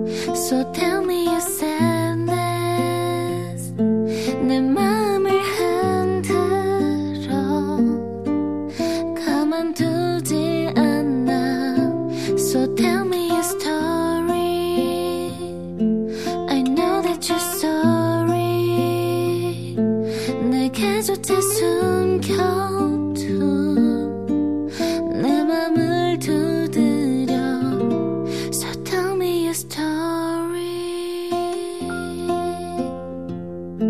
So tell me your sadness. 내 맘을 흔들어 가만두지 않아. So tell me your story. I know that you're sorry. 내게조차 숨겨